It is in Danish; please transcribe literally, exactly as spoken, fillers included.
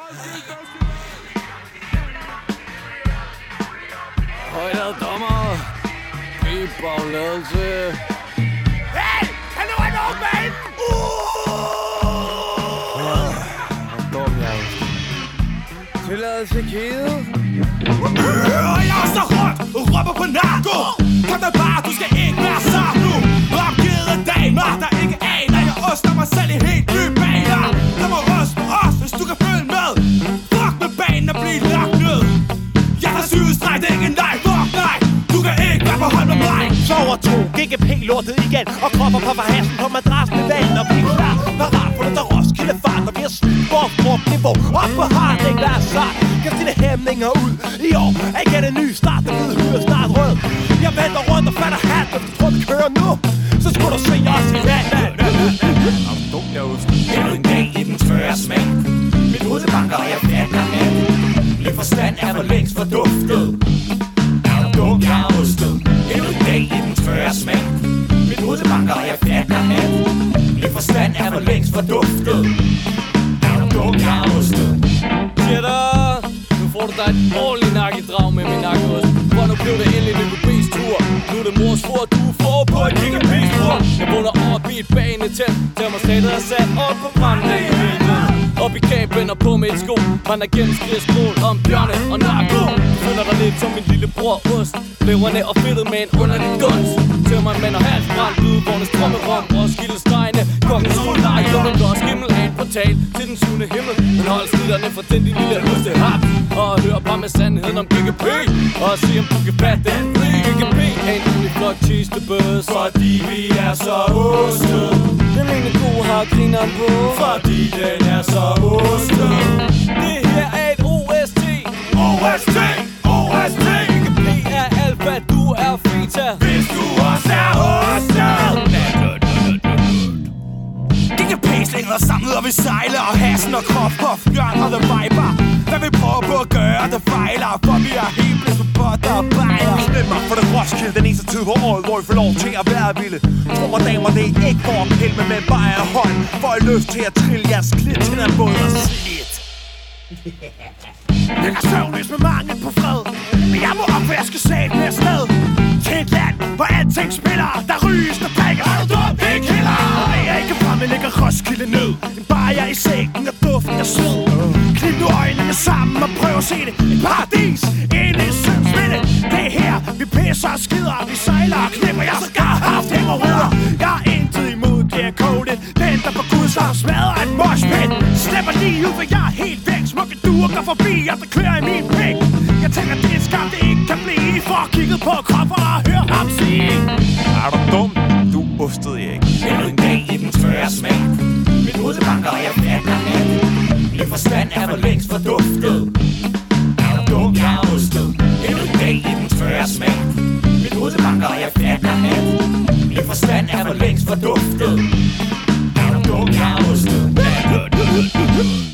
Højere dommer. I bagladelse. Hey! Kan du rette op med hende? Hvor dum jeg er. Tilladelse kæde. Jeg er så rundt og råber på narko. Kom da bare, du skal ikke være sart nu. Opgivet damer, der ikke aner. Jeg oster mig selv i helt nye baner. Der må røst på os, hvis du kan følge med. Fuck med banen og blive lagt ned. Jeg har sygestreg, det er ikke en nej. Fuck nej, du kan ikke være på hold med mig. Sover to, G G P-lortet igen. Og kropper på forhassen på madrassen med vanen. Og vi er klar, parat for det der Roskilde fart. Og vi har smidt vores niveau op på harding, hvad er sart. Kan stille hæmninger ud i år. Ikke er det ny start, der bliver hyre snart rød. Jeg venter rundt og fatter hat, hvis du tror vi kører nu. Så skulle du se os i vand. Endnu en dag i den tørre smag. Mit hoved banker, og jeg fatter hat. Min forstand er for længst forduftet. Er du dum, jeg er rustet. Endnu en dag i den tørre smag. Mit hoved banker, og jeg fatter hat. Min forstand er for længst forduftet. Er du dum, jeg er rustet. Jætter! Nu får du dig et ordentligt nakkedrag med min nakkeost. For nu blev det endelig N K B's tur. Nu er det mors for, du får på et G G P's tur. Jeg vågner op i et banetelt. Termostatet er sat op på branden i helvede. Op i kablen og på med et sko. Man er gennem skrigskrål om bjørne og narko. Føler dig lidt som min lille bror Ost. Leverne og fedtet med en underlig dunst. Tømmermænd og halsbrand, lydvårnes trommerum. Roskilde Steine, kongens rullej. Lukker godt skimmel af en portal til den syvende himmel. Men hold snitterne for den din lille hustehap. Og hør bare med sandheden om G G P. Og se om du kan fatte den. G G P er en ulig flot kistebøs. Fordi vi er så ostet. Den ene ko har grineren på. Fordi den er så ostet. Det her er et O S T. O S T, O S T. G G P er alfa, du er feta. Hvis du også er ostet. G G P slænger os samlet, og vi sejler. Og hassen og krop, puff, bjørn og the viper. Hvad vi prøver på at gøre, der fejler. For vi er helt blæst på potter og bajer. Stem mig for det Roskilde, den eneste tid på året, hvor I får lov til at være vilde. Tro mig damer, det er ikke for at pille med, men bare er hånd. For I lyst til at trille jeres klit til den båd og slidt. Jeg er søvnløs med mangel på fred. Men jeg må opvaske sat med afsted. Til et land, hvor alting spiller. Der ryges, der drikker. Er du dum? Det er killer. Og jeg ikke fremme ligger Roskilde ned. En bajer i sækken og duften af sved. Knip nu øjnene sammen og prøv at se det. Et paradis inde i Sønsminde. Det er her, vi pisser og skider. Vi sejler og knipper. Jeg har sågar haft hemorrider. Jeg har intet imod det er kodet. Venter på Gud, så smadrer et moshpit. Slipper lige ud, for jeg er helt væk. Smukke duer går forbi, og der klør i min pik. Jeg tænker, det er skam, det ikke kan blive. For kigget på kropper og hør ham sige. Er du dum? Du ostede ikke. Endnu en dag i den tørre smag. Mit hoved banker, og jeg fatter hat. Min forstand er for længst forduftet. Er du dum, jeg er ostet. Endnu en dag i den tørre smag. Mit hoved banker, og jeg fatter hat. Min forstand er for længst forduftet. Er du dum, jeg er ostet.